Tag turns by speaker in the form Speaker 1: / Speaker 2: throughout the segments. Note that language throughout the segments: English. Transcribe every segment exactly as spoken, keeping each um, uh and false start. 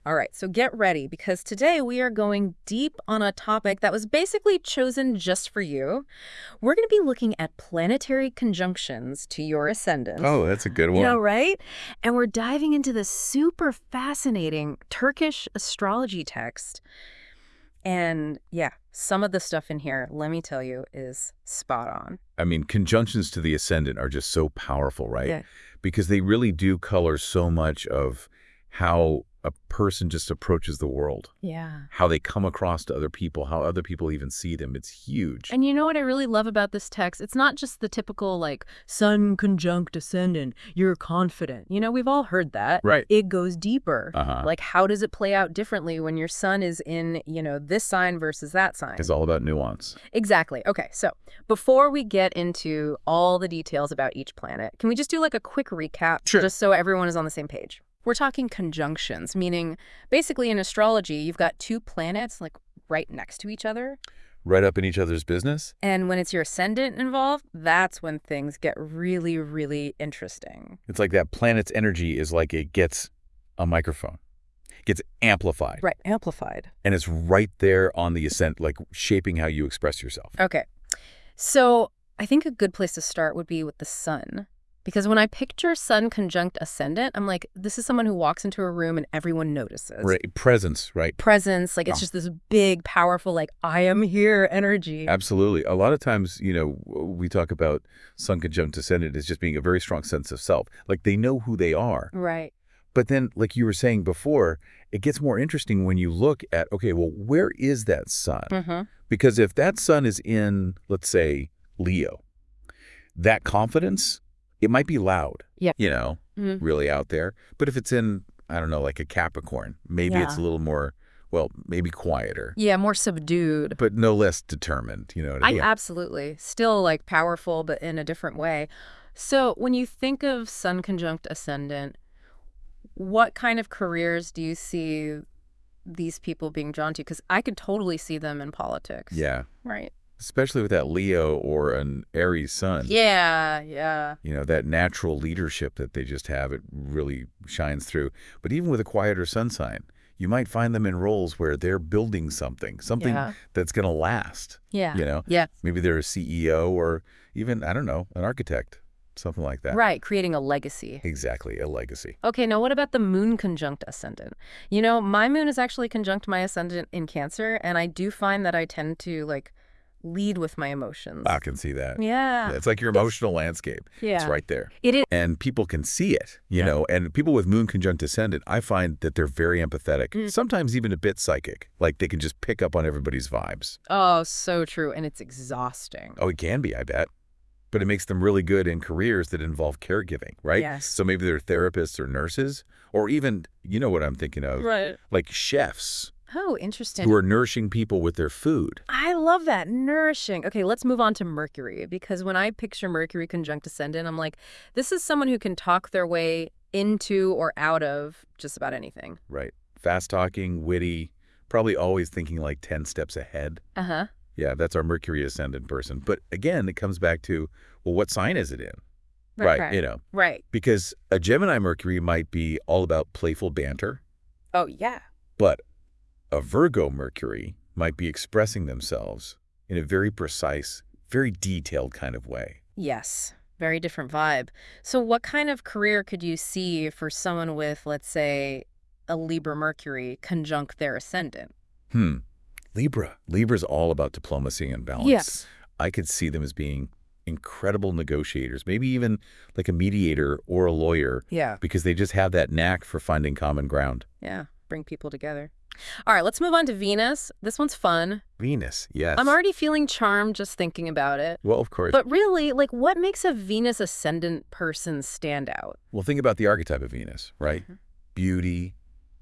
Speaker 1: All right, so get ready because today we are going deep on a topic that was basically chosen just for you. We're going to be looking at planetary conjunctions to your ascendant.
Speaker 2: Oh, that's a good
Speaker 1: You know,
Speaker 2: one.
Speaker 1: right? And we're diving into the super fascinating Turkish astrology text. And yeah, some of the stuff in here, let me tell you, is spot on.
Speaker 2: I mean, conjunctions to the ascendant are just so powerful, right?
Speaker 1: Yeah.
Speaker 2: Because they really do color so much of how a person just approaches the world,
Speaker 1: Yeah.
Speaker 2: how they come across to other people, how other people even see them. It's huge.
Speaker 1: And you know what I really love about this text? It's not just the typical, like, sun conjunct ascendant, you're confident. You know, we've all heard that.
Speaker 2: Right.
Speaker 1: It goes deeper.
Speaker 2: Uh-huh.
Speaker 1: Like, how does it play out differently when your sun is in, you know, this sign versus that sign?
Speaker 2: It's all about nuance.
Speaker 1: Exactly. Okay, so before we get into all the details about each planet, can we just do, like, a quick recap?
Speaker 2: Sure.
Speaker 1: Just so everyone is on the same page. We're talking conjunctions, meaning basically in astrology, you've got two planets, like, right next to each other.
Speaker 2: Right up in each other's business?
Speaker 1: And when it's your ascendant involved, that's when things get really, really interesting.
Speaker 2: It's like that planet's energy is like it gets a microphone, gets amplified.
Speaker 1: Right, amplified.
Speaker 2: And it's right there on the ascent, like shaping how you express yourself.
Speaker 1: Okay. So I think a good place to start would be with the sun. Because when I picture sun conjunct ascendant, I'm like, this is someone who walks into a room and everyone notices.
Speaker 2: Right. Presence, right?
Speaker 1: Presence, like it's
Speaker 2: Oh.
Speaker 1: just this big, powerful, like, I am here energy.
Speaker 2: Absolutely. A lot of times, you know, we talk about sun conjunct ascendant as just being a very strong sense of self. Like they know who they are.
Speaker 1: Right.
Speaker 2: But then, like you were saying before, it gets more interesting when you look at, okay, well, where is that sun?
Speaker 1: Mm-hmm.
Speaker 2: Because if that sun is in, let's say, Leo, that confidence, it might be loud,
Speaker 1: Yeah.
Speaker 2: you know,
Speaker 1: Mm-hmm.
Speaker 2: really out there. But if it's in, I don't know, like a Capricorn, maybe it's
Speaker 1: Yeah.
Speaker 2: a little more, well, maybe quieter,
Speaker 1: Yeah, more subdued.
Speaker 2: but no less determined, you know what I
Speaker 1: I
Speaker 2: mean?
Speaker 1: absolutely. Still, like, powerful, but in a different way. So when you think of sun conjunct ascendant, what kind of careers do you see these people being drawn to? Because I could totally see them in politics.
Speaker 2: Yeah,
Speaker 1: Right.
Speaker 2: especially with that Leo or an Aries sun.
Speaker 1: Yeah, yeah.
Speaker 2: You know, that natural leadership that they just have, it really shines through. But even with a quieter sun sign, you might find them in roles where they're building something, something
Speaker 1: Yeah.
Speaker 2: that's going to last.
Speaker 1: Yeah.
Speaker 2: You know,
Speaker 1: Yeah.
Speaker 2: maybe they're a C E O or even, I don't know, an architect, something like that.
Speaker 1: Right, creating a legacy.
Speaker 2: Exactly, a legacy.
Speaker 1: Okay, now what about the moon conjunct ascendant? You know, my moon is actually conjunct my ascendant in Cancer, and I do find that I tend to, like, lead with my emotions.
Speaker 2: I can see that.
Speaker 1: Yeah.
Speaker 2: It's like your emotional landscape.
Speaker 1: Yeah.
Speaker 2: It's right there.
Speaker 1: It is.
Speaker 2: And people can see it, you
Speaker 1: Yeah.
Speaker 2: know, and people with moon conjunct ascendant, I find that they're very empathetic,
Speaker 1: Mm.
Speaker 2: sometimes even a bit psychic, like they can just pick up on everybody's vibes.
Speaker 1: Oh, so true. And it's exhausting.
Speaker 2: Oh, it can be, I bet. But it makes them really good in careers that involve caregiving, right?
Speaker 1: Yes.
Speaker 2: So maybe they're therapists or nurses, or even, you know what I'm thinking of,
Speaker 1: Right.
Speaker 2: like chefs
Speaker 1: Oh, interesting.
Speaker 2: who are nourishing people with their food.
Speaker 1: I love that. Nourishing. Okay, let's move on to Mercury, because when I picture Mercury conjunct ascendant, I'm like, this is someone who can talk their way into or out of just about anything.
Speaker 2: Right. Fast talking, witty, probably always thinking like ten steps ahead.
Speaker 1: Uh-huh.
Speaker 2: Yeah, that's our Mercury ascendant person. But again, it comes back to, well, what sign is it in?
Speaker 1: Right,
Speaker 2: Right,
Speaker 1: right.
Speaker 2: you know,
Speaker 1: Right.
Speaker 2: because a Gemini Mercury might be all about playful banter,
Speaker 1: Oh, yeah.
Speaker 2: but a Virgo Mercury might be expressing themselves in a very precise, very detailed kind of way.
Speaker 1: Yes. Very different vibe. So what kind of career could you see for someone with, let's say, a Libra Mercury conjunct their ascendant?
Speaker 2: Hmm. Libra. Libra's all about diplomacy and balance.
Speaker 1: Yes.
Speaker 2: I could see them as being incredible negotiators, maybe even like a mediator or a lawyer,
Speaker 1: Yeah.
Speaker 2: because they just have that knack for finding common ground.
Speaker 1: Yeah. Bring people together. All right, let's move on to Venus. This one's fun.
Speaker 2: Venus, yes.
Speaker 1: I'm already feeling charmed just thinking about it.
Speaker 2: Well, of course.
Speaker 1: But really, like, what makes a Venus ascendant person stand out?
Speaker 2: Well, think about the archetype of Venus, right?
Speaker 1: Mhm.
Speaker 2: Beauty,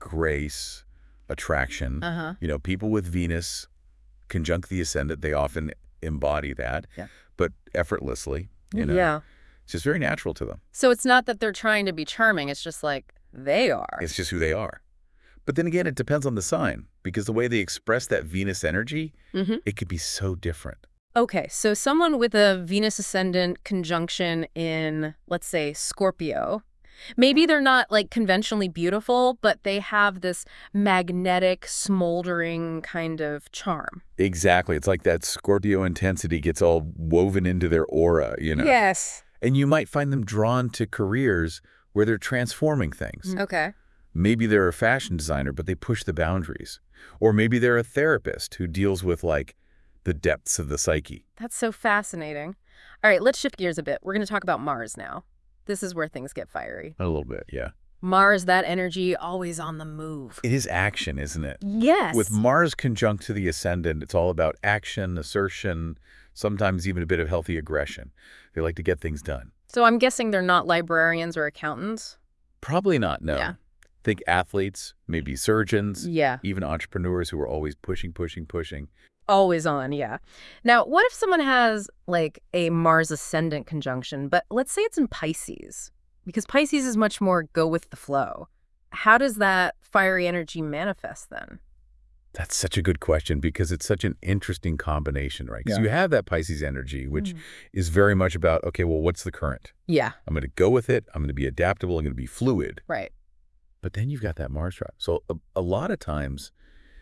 Speaker 2: grace, attraction.
Speaker 1: Uh-huh.
Speaker 2: You know, people with Venus conjunct the ascendant, they often embody that,
Speaker 1: Yeah.
Speaker 2: but effortlessly, you know.
Speaker 1: Yeah.
Speaker 2: It's just very natural to them.
Speaker 1: So it's not that they're trying to be charming. It's just like they are.
Speaker 2: It's just who they are. But then again, it depends on the sign, because the way they express that Venus energy,
Speaker 1: Mm-hmm.
Speaker 2: it could be so different.
Speaker 1: Okay, so someone with a Venus ascendant conjunction in, let's say, Scorpio, Maybe they're not like conventionally beautiful, but they have this magnetic, smoldering kind of charm.
Speaker 2: Exactly. It's like that Scorpio intensity gets all woven into their aura, you know?
Speaker 1: Yes.
Speaker 2: And you might find them drawn to careers where they're transforming things.
Speaker 1: Okay.
Speaker 2: Maybe they're a fashion designer, but they push the boundaries. Or maybe they're a therapist who deals with, like, the depths of the psyche.
Speaker 1: That's so fascinating. All right, let's shift gears a bit. We're going to talk about Mars now. This is where things get fiery.
Speaker 2: A little bit, yeah.
Speaker 1: Mars, that energy, always on the move.
Speaker 2: It is action, isn't it?
Speaker 1: Yes.
Speaker 2: With Mars conjunct to the ascendant, it's all about action, assertion, sometimes even a bit of healthy aggression. They like to get things done.
Speaker 1: So I'm guessing they're not librarians or accountants?
Speaker 2: Probably not, no.
Speaker 1: Yeah.
Speaker 2: Think athletes, maybe surgeons,
Speaker 1: Yeah.
Speaker 2: even entrepreneurs who are always pushing, pushing, pushing.
Speaker 1: Always on, yeah. Now, what if someone has, like, a Mars ascendant conjunction, but let's say it's in Pisces? Because Pisces is much more go with the flow. How does that fiery energy manifest then?
Speaker 2: That's such a good question because it's such an interesting combination, right? Because
Speaker 1: Yeah.
Speaker 2: you have that Pisces energy, which
Speaker 1: Mm.
Speaker 2: is very much about, okay, well, what's the current?
Speaker 1: Yeah,
Speaker 2: I'm going to go with it. I'm going to be adaptable. I'm going to be fluid.
Speaker 1: right.
Speaker 2: But then you've got that Mars drop. So a, a lot of times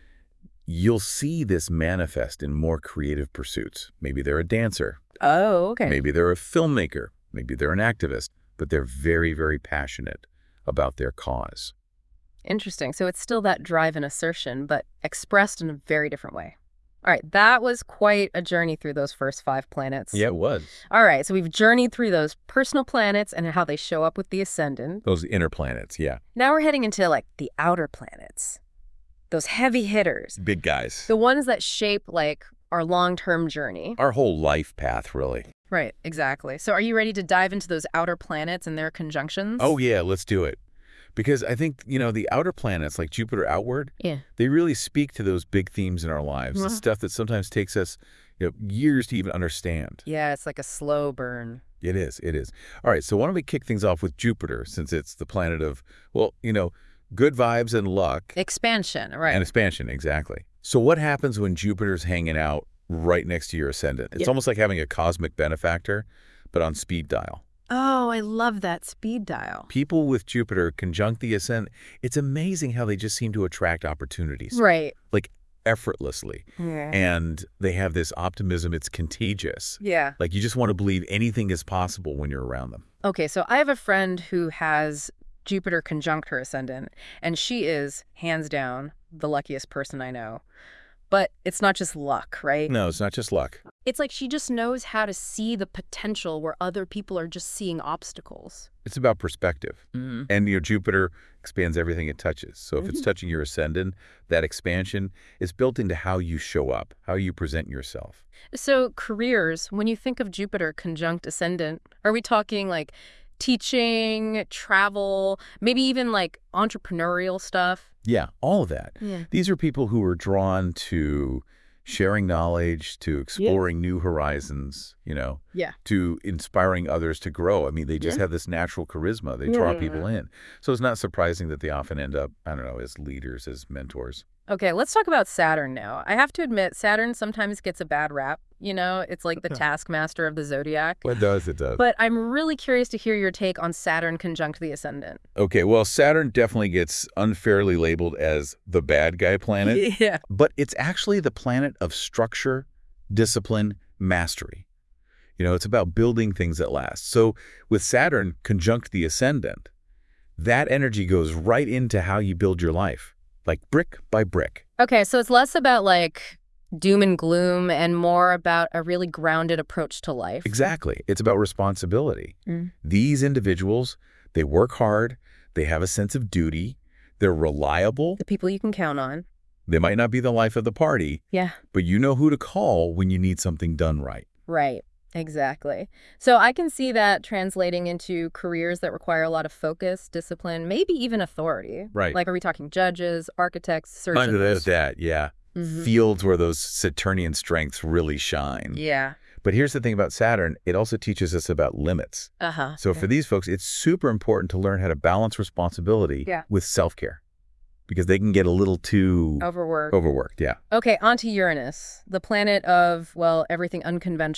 Speaker 2: you'll see this manifest in more creative pursuits. Maybe they're a dancer.
Speaker 1: Oh, okay.
Speaker 2: Maybe they're a filmmaker. Maybe they're an activist. But they're very, very passionate about their cause.
Speaker 1: Interesting. So it's still that drive and assertion, but expressed in a very different way. All right, that was quite a journey through those first five planets.
Speaker 2: Yeah, it was.
Speaker 1: All right, so we've journeyed through those personal planets and how they show up with the ascendant.
Speaker 2: Those inner planets, yeah.
Speaker 1: Now we're heading into, like, the outer planets. Those heavy hitters.
Speaker 2: Big guys.
Speaker 1: The ones that shape, like, our long-term journey.
Speaker 2: Our whole life path, really.
Speaker 1: Right, exactly. So are you ready to dive into those outer planets and their conjunctions?
Speaker 2: Oh, yeah, let's do it. Because I think, you know, the outer planets, like Jupiter outward,
Speaker 1: Yeah.
Speaker 2: they really speak to those big themes in our lives. The
Speaker 1: Mhm.
Speaker 2: stuff that sometimes takes us, you know, years to even understand.
Speaker 1: Yeah, it's like a slow burn.
Speaker 2: It is, it is. All right, so why don't we kick things off with Jupiter, since it's the planet of, well, you know, good vibes and luck.
Speaker 1: Expansion, right.
Speaker 2: And expansion, exactly. So what happens when Jupiter's hanging out right next to your ascendant? It's
Speaker 1: Yeah.
Speaker 2: almost like having a cosmic benefactor, but on speed dial.
Speaker 1: Oh, I love that speed dial.
Speaker 2: People with Jupiter conjunct the ascendant. It's amazing how they just seem to attract opportunities.
Speaker 1: Right.
Speaker 2: Like effortlessly.
Speaker 1: Yeah.
Speaker 2: And they have this optimism. It's contagious.
Speaker 1: Yeah.
Speaker 2: Like you just want to believe anything is possible when you're around them.
Speaker 1: Okay, so I have a friend who has Jupiter conjunct her ascendant, and she is, hands down, the luckiest person I know. But it's not just luck, right?
Speaker 2: No, it's not just luck.
Speaker 1: It's like she just knows how to see the potential where other people are just seeing obstacles.
Speaker 2: It's about perspective.
Speaker 1: Mm-hmm.
Speaker 2: And your Jupiter expands everything it touches. So if it's
Speaker 1: Mhm.
Speaker 2: touching your ascendant, that expansion is built into how you show up, how you present yourself.
Speaker 1: So careers, when you think of Jupiter conjunct ascendant, are we talking like teaching, travel, maybe even like entrepreneurial stuff?
Speaker 2: Yeah, all of that.
Speaker 1: Yeah.
Speaker 2: These are people who are drawn to sharing knowledge, to exploring new horizons, you know,
Speaker 1: Yeah.
Speaker 2: to inspiring others to grow. I mean, they just
Speaker 1: Yeah.
Speaker 2: have this natural charisma. They draw
Speaker 1: Yeah.
Speaker 2: people in. So it's not surprising that they often end up, I don't know, as leaders, as mentors.
Speaker 1: Okay, let's talk about Saturn now. I have to admit, Saturn sometimes gets a bad rap. You know, it's like the taskmaster of the zodiac.
Speaker 2: What does it does?
Speaker 1: But I'm really curious to hear your take on Saturn conjunct the ascendant.
Speaker 2: Okay, well, Saturn definitely gets unfairly labeled as the bad guy planet,
Speaker 1: Yeah.
Speaker 2: but it's actually the planet of structure, discipline, mastery. You know, it's about building things that last. So with Saturn conjunct the ascendant, that energy goes right into how you build your life, like brick by brick.
Speaker 1: Okay, so it's less about like doom and gloom and more about a really grounded approach to life.
Speaker 2: Exactly. It's about responsibility.
Speaker 1: Mm.
Speaker 2: These individuals, they work hard, they have a sense of duty, they're reliable.
Speaker 1: The people you can count on.
Speaker 2: They might not be the life of the party,
Speaker 1: Yeah.
Speaker 2: but you know who to call when you need something done right.
Speaker 1: Right. Exactly. So I can see that translating into careers that require a lot of focus, discipline, maybe even authority.
Speaker 2: Right.
Speaker 1: Like, are we talking judges, architects, surgeons?
Speaker 2: Under that, yeah.
Speaker 1: Mhm.
Speaker 2: Fields where those Saturnian strengths really shine.
Speaker 1: Yeah.
Speaker 2: But here's the thing about Saturn, it also teaches us about limits.
Speaker 1: Uh-huh.
Speaker 2: So for these folks, it's super important to learn how to balance responsibility
Speaker 1: Yeah.
Speaker 2: with self-care because they can get a little too
Speaker 1: Overwork.
Speaker 2: overworked. Yeah.
Speaker 1: Okay, on to Uranus, the planet of, well, everything unconventional.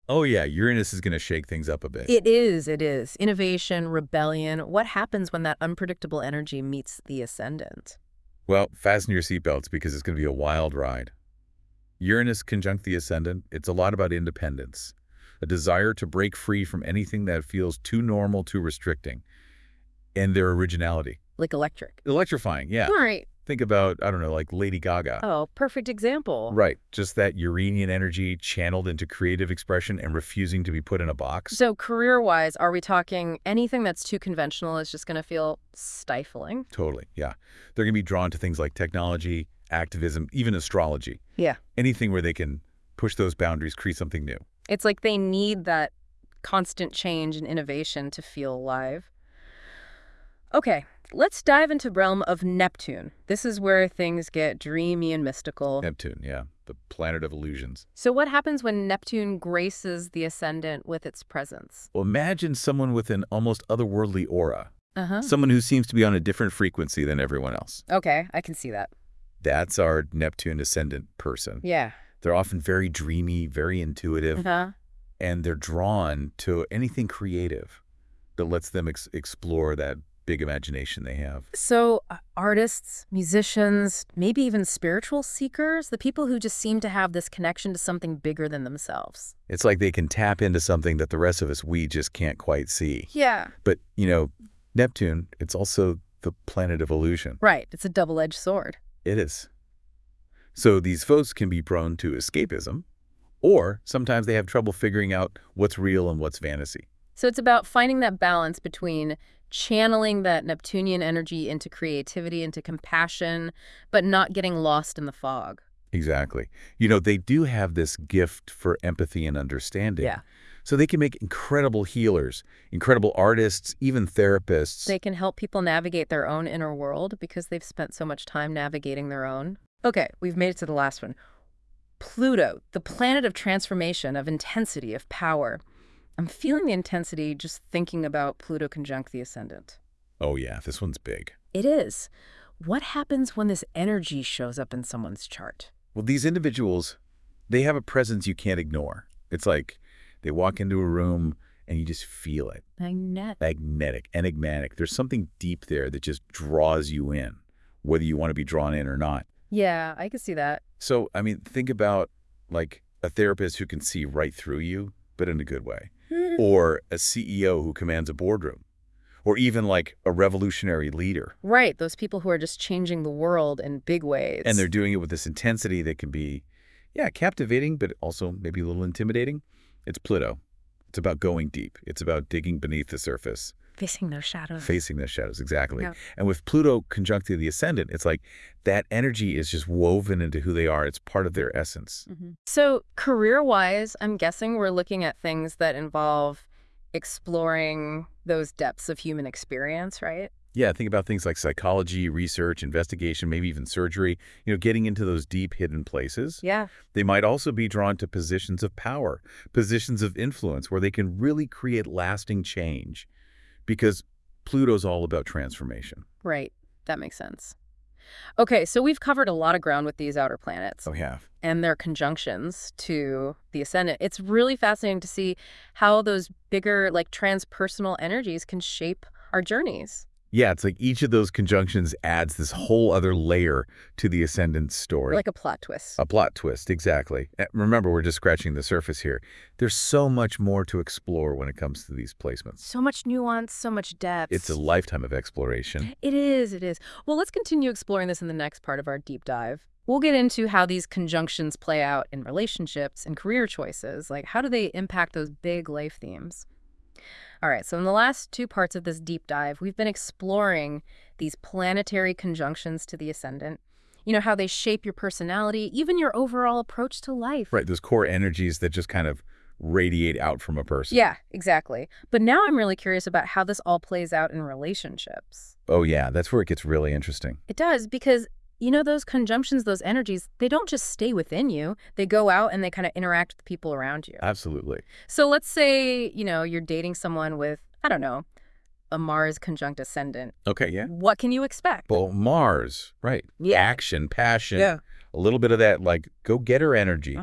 Speaker 2: Oh yeah, Uranus is going to shake things up a bit.
Speaker 1: It is, it is. Innovation, rebellion. What happens when that unpredictable energy meets the ascendant?
Speaker 2: Well, fasten your seatbelts because it's going to be a wild ride. Uranus conjunct the ascendant, it's a lot about independence, a desire to break free from anything that feels too normal, too restricting, and their originality.
Speaker 1: Like electric.
Speaker 2: Electrifying, yeah.
Speaker 1: All right.
Speaker 2: Think about, I don't know, like Lady Gaga.
Speaker 1: Oh, perfect example.
Speaker 2: Right, just that Uranian energy channeled into creative expression and refusing to be put in a box.
Speaker 1: So career-wise, are we talking anything that's too conventional is just going to feel stifling?
Speaker 2: Totally, yeah. They're going to be drawn to things like technology, activism, even astrology.
Speaker 1: Yeah.
Speaker 2: Anything where they can push those boundaries, create something new.
Speaker 1: It's like they need that constant change and innovation to feel alive. Okay, let's dive into the realm of Neptune. This is where things get dreamy and mystical.
Speaker 2: Neptune, yeah, the planet of illusions.
Speaker 1: So what happens when Neptune graces the ascendant with its presence?
Speaker 2: Well, imagine someone with an almost otherworldly aura.
Speaker 1: Uh-huh.
Speaker 2: Someone who seems to be on a different frequency than everyone else.
Speaker 1: Okay, I can see that.
Speaker 2: That's our Neptune ascendant person.
Speaker 1: Yeah.
Speaker 2: They're often very dreamy, very intuitive,
Speaker 1: Uh-huh.
Speaker 2: and they're drawn to anything creative that lets them ex explore that big imagination they have.
Speaker 1: So uh, artists, musicians, maybe even spiritual seekers, the people who just seem to have this connection to something bigger than themselves.
Speaker 2: It's like they can tap into something that the rest of us, we just can't quite see.
Speaker 1: Yeah.
Speaker 2: But, you know, Neptune, it's also the planet of illusion.
Speaker 1: Right. It's a double-edged sword.
Speaker 2: It is. So these folks can be prone to escapism, or sometimes they have trouble figuring out what's real and what's fantasy.
Speaker 1: So it's about finding that balance between channeling that Neptunian energy into creativity, into compassion, but not getting lost in the fog.
Speaker 2: Exactly. You know, they do have this gift for empathy and understanding.
Speaker 1: Yeah.
Speaker 2: So they can make incredible healers, incredible artists, even therapists.
Speaker 1: They can help people navigate their own inner world because they've spent so much time navigating their own. Okay, we've made it to the last one. Pluto, the planet of transformation, of intensity, of power. I'm feeling the intensity just thinking about Pluto conjunct the ascendant.
Speaker 2: Oh yeah, this one's big.
Speaker 1: It is. What happens when this energy shows up in someone's chart?
Speaker 2: Well, these individuals, they have a presence you can't ignore. It's like they walk into a room and you just feel it.
Speaker 1: Magnetic.
Speaker 2: Magnetic, enigmatic. There's something deep there that just draws you in, whether you want to be drawn in or not.
Speaker 1: Yeah, I can see that.
Speaker 2: So, I mean, think about like a therapist who can see right through you, but in a good way. Or a C E O who commands a boardroom. Or even like a revolutionary leader.
Speaker 1: Right, those people who are just changing the world in big ways.
Speaker 2: And they're doing it with this intensity that can be, yeah, captivating, but also maybe a little intimidating. It's Pluto. It's about going deep. It's about digging beneath the surface.
Speaker 1: facing their shadows.
Speaker 2: Facing the shadows, exactly.
Speaker 1: Yeah.
Speaker 2: And with Pluto conjuncting the ascendant, it's like that energy is just woven into who they are. It's part of their essence.
Speaker 1: Mm-hmm. So career-wise, I'm guessing we're looking at things that involve exploring those depths of human experience, right?
Speaker 2: Yeah, think about things like psychology, research, investigation, maybe even surgery, you know, getting into those deep hidden places.
Speaker 1: Yeah.
Speaker 2: They might also be drawn to positions of power, positions of influence where they can really create lasting change because Pluto's all about transformation.
Speaker 1: Right. That makes sense. Okay, so we've covered a lot of ground with these outer planets
Speaker 2: Oh, yeah.
Speaker 1: and their conjunctions to the ascendant. It's really fascinating to see how those bigger, like, transpersonal energies can shape our journeys.
Speaker 2: Yeah, it's like each of those conjunctions adds this whole other layer to the ascendant story.
Speaker 1: Like a plot twist.
Speaker 2: A plot twist, exactly. Uh, Remember, we're just scratching the surface here. There's so much more to explore when it comes to these placements.
Speaker 1: So much nuance, so much depth.
Speaker 2: It's a lifetime of exploration.
Speaker 1: It is, it is. Well, let's continue exploring this in the next part of our deep dive. We'll get into how these conjunctions play out in relationships and career choices. Like, how do they impact those big life themes? All right, so in the last two parts of this deep dive, we've been exploring these planetary conjunctions to the ascendant. You know, how they shape your personality, even your overall approach to life.
Speaker 2: Right, those core energies that just kind of radiate out from a person.
Speaker 1: Yeah, exactly. But now I'm really curious about how this all plays out in relationships.
Speaker 2: Oh, yeah, that's where it gets really interesting.
Speaker 1: It does, because you know, those conjunctions, those energies, they don't just stay within you. They go out and they kind of interact with the people around you.
Speaker 2: Absolutely.
Speaker 1: So let's say, you know, you're dating someone with, I don't know, a Mars conjunct ascendant.
Speaker 2: Okay, yeah.
Speaker 1: What can you expect?
Speaker 2: Well, Mars, right.
Speaker 1: Yeah.
Speaker 2: Action, passion.
Speaker 1: Yeah.
Speaker 2: A little bit of that, like, go-getter energy.
Speaker 1: Uh-huh.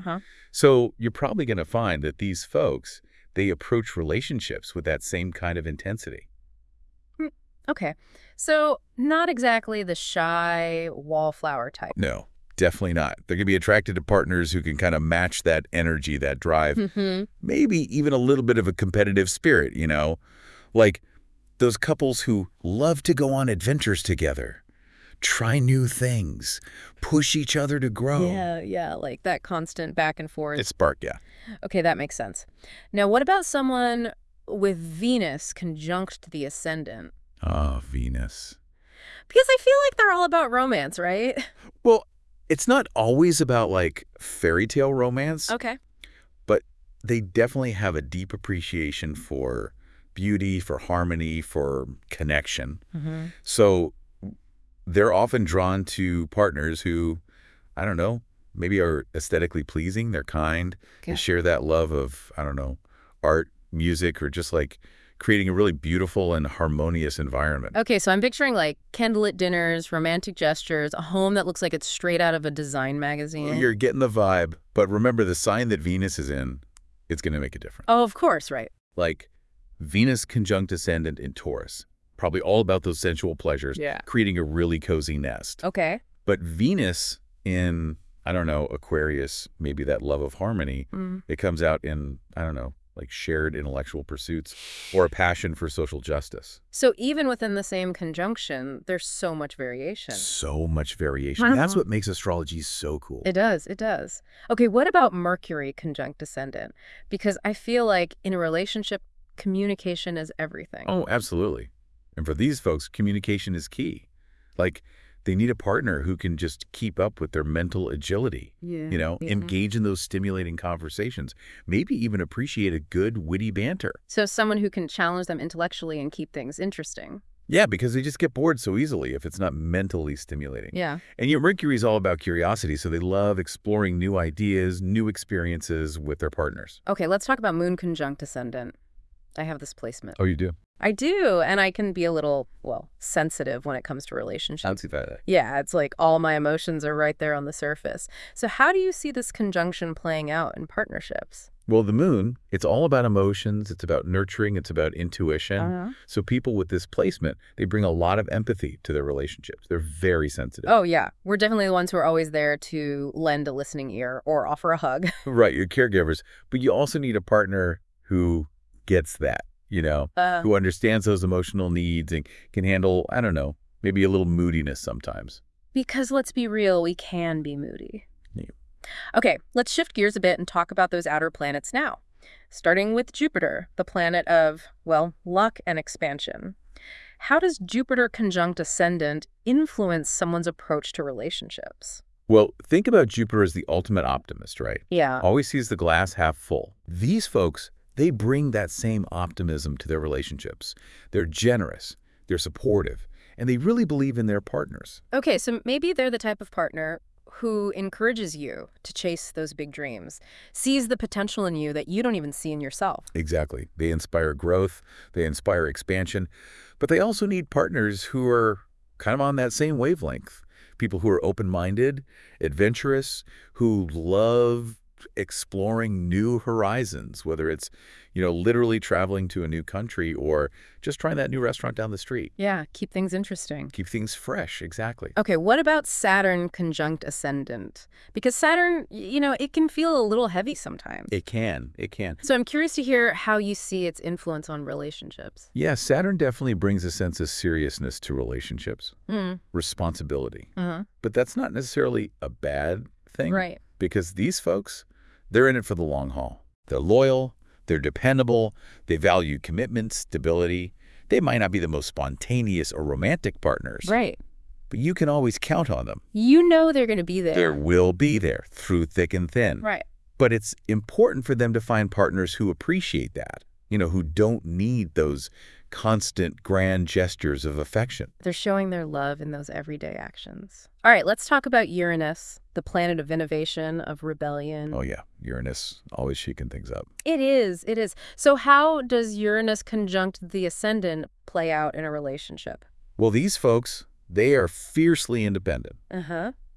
Speaker 2: So you're probably going to find that these folks, they approach relationships with that same kind of intensity.
Speaker 1: Hmm, okay. So not exactly the shy wallflower type.
Speaker 2: No, definitely not. They're going to be attracted to partners who can kind of match that energy, that drive,
Speaker 1: Mm-hmm.
Speaker 2: maybe even a little bit of a competitive spirit, you know, like those couples who love to go on adventures together, try new things, push each other to grow.
Speaker 1: Yeah, yeah, like that constant back and forth.
Speaker 2: It's spark, yeah.
Speaker 1: Okay, that makes sense. Now, what about someone with Venus conjunct the ascendant?
Speaker 2: Ah, Venus.
Speaker 1: Because I feel like they're all about romance, right?
Speaker 2: Well, it's not always about like fairy tale romance,
Speaker 1: Okay.
Speaker 2: but they definitely have a deep appreciation for beauty, for harmony, for connection.
Speaker 1: Mm-hmm.
Speaker 2: So they're often drawn to partners who, I don't know, maybe are aesthetically pleasing, they're kind,
Speaker 1: Okay.
Speaker 2: they share that love of, I don't know, art, music, or just like creating a really beautiful and harmonious environment.
Speaker 1: Okay, so I'm picturing like candlelit dinners, romantic gestures, a home that looks like it's straight out of a design magazine.
Speaker 2: You're getting the vibe, but remember the sign that Venus is in, it's going to make a difference.
Speaker 1: Oh, of course, right.
Speaker 2: Like Venus conjunct ascendant in Taurus, probably all about those sensual pleasures,
Speaker 1: Yeah.
Speaker 2: creating a really cozy nest.
Speaker 1: Okay.
Speaker 2: But Venus in, I don't know, Aquarius, maybe that love of harmony,
Speaker 1: Mm.
Speaker 2: it comes out in, I don't know, like shared intellectual pursuits or a passion for social justice.
Speaker 1: So even within the same conjunction, there's so much variation.
Speaker 2: So much variation. That's what makes astrology so cool.
Speaker 1: It does, it does. Okay, what about Mercury conjunct ascendant? Because I feel like in a relationship, communication is everything.
Speaker 2: Oh, absolutely. And for these folks, communication is key. Like, they need a partner who can just keep up with their mental agility,
Speaker 1: Yeah.
Speaker 2: you know,
Speaker 1: Yeah.
Speaker 2: engage in those stimulating conversations, maybe even appreciate a good, witty banter.
Speaker 1: So someone who can challenge them intellectually and keep things interesting.
Speaker 2: Yeah, because they just get bored so easily if it's not mentally stimulating.
Speaker 1: Yeah.
Speaker 2: And your Mercury is all about curiosity, so they love exploring new ideas, new experiences with their partners.
Speaker 1: Okay, let's talk about moon conjunct ascendant. I have this placement.
Speaker 2: Oh, you do?
Speaker 1: I do, and I can be a little, well, sensitive when it comes to relationships.
Speaker 2: see that.
Speaker 1: Yeah, it's like all my emotions are right there on the surface. So how do you see this conjunction playing out in partnerships?
Speaker 2: Well, the moon, it's all about emotions. It's about nurturing. It's about intuition.
Speaker 1: Uh-huh.
Speaker 2: So people with this placement, they bring a lot of empathy to their relationships. They're very sensitive.
Speaker 1: Oh, yeah. We're definitely the ones who are always there to lend a listening ear or offer a hug.
Speaker 2: Right, you're caregivers. But you also need a partner who gets that, you know,
Speaker 1: Uh,
Speaker 2: who understands those emotional needs and can handle, I don't know, maybe a little moodiness sometimes.
Speaker 1: because let's be real, we can be moody.
Speaker 2: Yeah.
Speaker 1: Okay, let's shift gears a bit and talk about those outer planets now. Starting with Jupiter, the planet of, well, luck and expansion. How does Jupiter conjunct ascendant influence someone's approach to relationships?
Speaker 2: Well, think about Jupiter as the ultimate optimist, right?
Speaker 1: Yeah.
Speaker 2: Always sees the glass half full. These folks, they bring that same optimism to their relationships. They're generous, they're supportive, and they really believe in their partners.
Speaker 1: Okay, so maybe they're the type of partner who encourages you to chase those big dreams, sees the potential in you that you don't even see in yourself.
Speaker 2: Exactly. They inspire growth, they inspire expansion, but they also need partners who are kind of on that same wavelength. People who are open-minded, adventurous, who love exploring new horizons, whether it's, you know, literally traveling to a new country or just trying that new restaurant down the street.
Speaker 1: Yeah, keep things interesting.
Speaker 2: Keep things fresh, exactly.
Speaker 1: Okay, what about Saturn conjunct ascendant? Because Saturn, y- you know, it can feel a little heavy sometimes.
Speaker 2: It can, it can.
Speaker 1: So I'm curious to hear how you see its influence on relationships.
Speaker 2: Yeah, Saturn definitely brings a sense of seriousness to relationships,
Speaker 1: Mm,
Speaker 2: responsibility.
Speaker 1: uh-huh.
Speaker 2: But that's not necessarily a bad thing.
Speaker 1: Right.
Speaker 2: Because these folks, they're in it for the long haul. They're loyal, they're dependable, they value commitment, stability. They might not be the most spontaneous or romantic partners,
Speaker 1: Right.
Speaker 2: but you can always count on them.
Speaker 1: You know they're going to be there.
Speaker 2: There will be there through thick and thin.
Speaker 1: Right.
Speaker 2: But it's important for them to find partners who appreciate that, you know, who don't need those constant grand gestures of affection.
Speaker 1: They're showing their love in those everyday actions. All right, let's talk about Uranus, the planet of innovation, of rebellion.
Speaker 2: Oh, yeah, Uranus, always shaking things up.
Speaker 1: It is, it is. So how does Uranus conjunct the ascendant play out in a relationship?
Speaker 2: Well, these folks, they are fiercely independent.
Speaker 1: Uh-huh.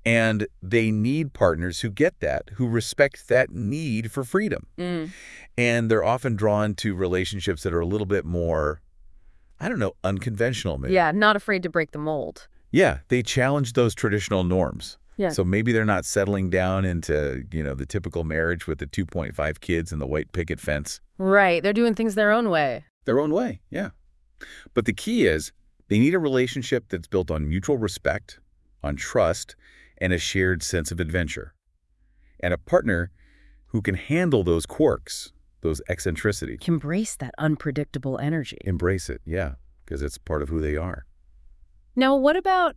Speaker 2: And they need partners who get that, who respect that need for freedom.
Speaker 1: Mm.
Speaker 2: And they're often drawn to relationships that are a little bit more, I don't know, unconventional maybe.
Speaker 1: Yeah, not afraid to break the mold.
Speaker 2: Yeah, they challenge those traditional norms.
Speaker 1: Yeah.
Speaker 2: So maybe they're not settling down into, you know, the typical marriage with the two point five kids and the white picket fence.
Speaker 1: Right. They're doing things their own way.
Speaker 2: Their own way, yeah. But the key is they need a relationship that's built on mutual respect, on trust, and a shared sense of adventure. And a partner who can handle those quirks, those eccentricities.
Speaker 1: Embrace that unpredictable energy.
Speaker 2: Embrace it, yeah, because it's part of who they are.
Speaker 1: Now, what about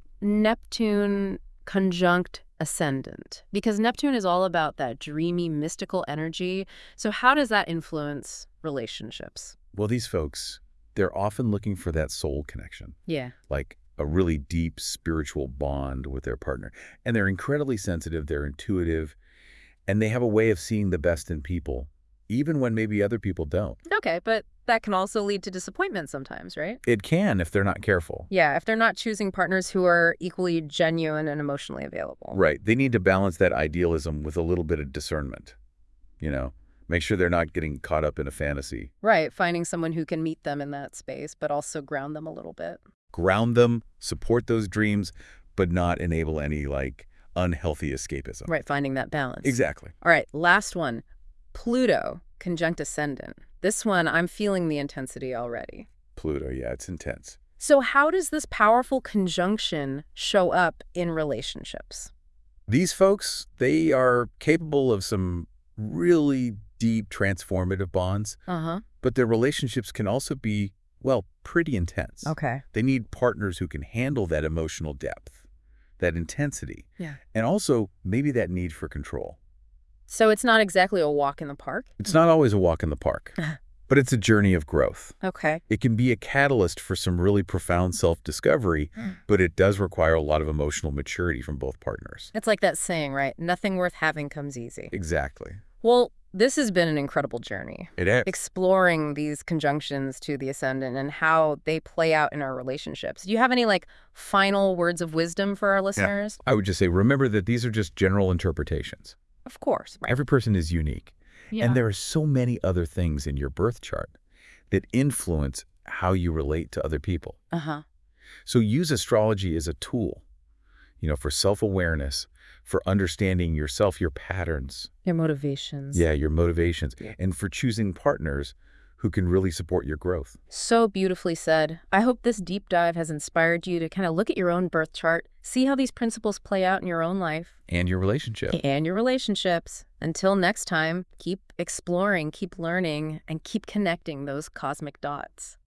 Speaker 1: Neptune conjunct ascendant? Because Neptune is all about that dreamy, mystical energy. So how does that influence relationships?
Speaker 2: Well, these folks, they're often looking for that soul connection,
Speaker 1: Yeah.
Speaker 2: like a really deep spiritual bond with their partner. And they're incredibly sensitive, they're intuitive, and they have a way of seeing the best in people, even when maybe other people don't.
Speaker 1: Okay, but that can also lead to disappointment sometimes, right?
Speaker 2: It can if they're not careful.
Speaker 1: Yeah, if they're not choosing partners who are equally genuine and emotionally available.
Speaker 2: Right. They need to balance that idealism with a little bit of discernment, you know? Make sure they're not getting caught up in a fantasy.
Speaker 1: Right, finding someone who can meet them in that space, but also ground them a little bit.
Speaker 2: Ground them, support those dreams, but not enable any, like, unhealthy escapism.
Speaker 1: Right, finding that balance.
Speaker 2: Exactly.
Speaker 1: All right, last one. Pluto, conjunct ascendant. This one, I'm feeling the intensity already.
Speaker 2: Pluto, yeah, it's intense.
Speaker 1: So how does this powerful conjunction show up in relationships?
Speaker 2: These folks, they are capable of some really deep, transformative bonds,
Speaker 1: Uh-huh.
Speaker 2: but their relationships can also be, well, pretty intense.
Speaker 1: Okay.
Speaker 2: They need partners who can handle that emotional depth, that intensity,
Speaker 1: Yeah.
Speaker 2: and also maybe that need for control.
Speaker 1: So it's not exactly a walk in the park?
Speaker 2: It's not always a walk in the park, but it's a journey of growth.
Speaker 1: Okay.
Speaker 2: It can be a catalyst for some really profound self-discovery, but it does require a lot of emotional maturity from both partners.
Speaker 1: It's like that saying, right? Nothing worth having comes easy.
Speaker 2: Exactly.
Speaker 1: Well, this has been an incredible journey.
Speaker 2: It is.
Speaker 1: Exploring these conjunctions to the ascendant and how they play out in our relationships. Do you have any, like, final words of wisdom for our listeners?
Speaker 2: I would just say, remember that these are just general interpretations.
Speaker 1: Of course. Right.
Speaker 2: Every person is unique.
Speaker 1: Yeah.
Speaker 2: And there are so many other things in your birth chart that influence how you relate to other people.
Speaker 1: Uh-huh.
Speaker 2: So use astrology as a tool, you know, for self-awareness, for understanding yourself, your patterns.
Speaker 1: Your motivations.
Speaker 2: Yeah, your motivations.
Speaker 1: Yeah.
Speaker 2: And for choosing partners who can really support your growth.
Speaker 1: So beautifully said. I hope this deep dive has inspired you to kind of look at your own birth chart, see how these principles play out in your own life.
Speaker 2: And your relationship.
Speaker 1: And your relationships. Until next time, keep exploring, keep learning, and keep connecting those cosmic dots.